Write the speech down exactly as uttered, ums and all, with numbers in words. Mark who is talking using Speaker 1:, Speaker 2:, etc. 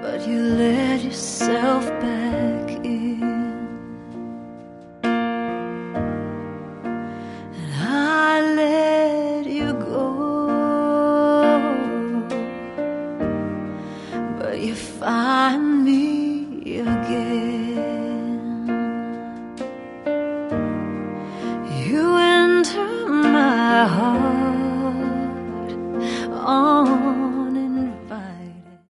Speaker 1: but you let yourself back in. And I let you go, but you find me again. You enter my heart